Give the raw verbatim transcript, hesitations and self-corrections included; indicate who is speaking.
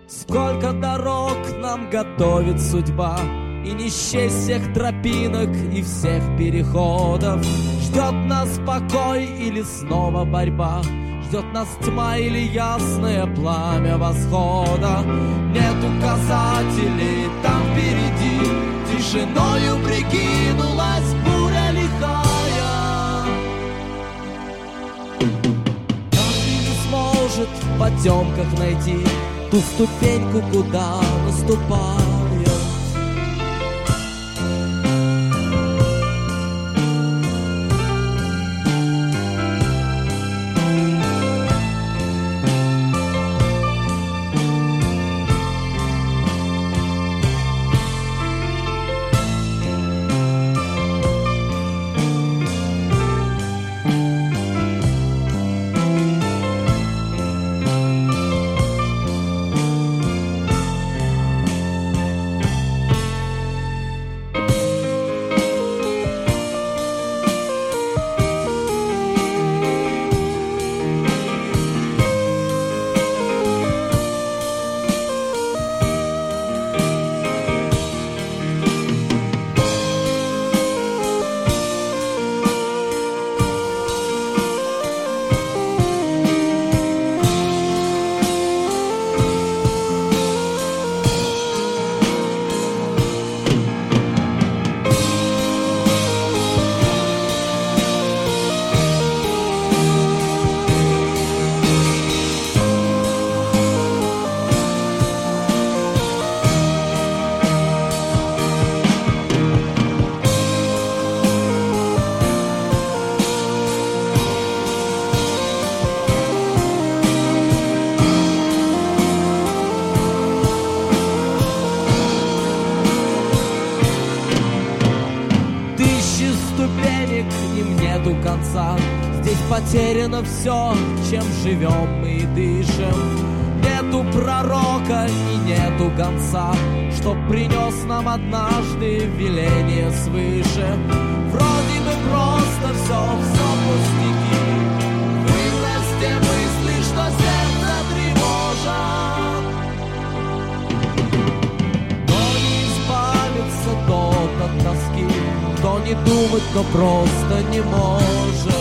Speaker 1: Сколько дорог нам готовит судьба, и не счесть всех тропинок и всех переходов. Ждет нас покой или снова борьба, ждет нас тьма или ясное пламя восхода. Нет указателей там впереди, тишиною прикинулась буря лихая. Каждый не сможет в потемках найти ту ступеньку, куда наступает. Здесь потеряно все, чем живем мы и дышим. Нету пророка и нету гонца, что принес нам однажды веление свыше. Вроде бы просто все, все пустяки. Выбрось те мысли, что сердце тревожат. Но не избавится тот от тоски, кто не думать, но просто не может.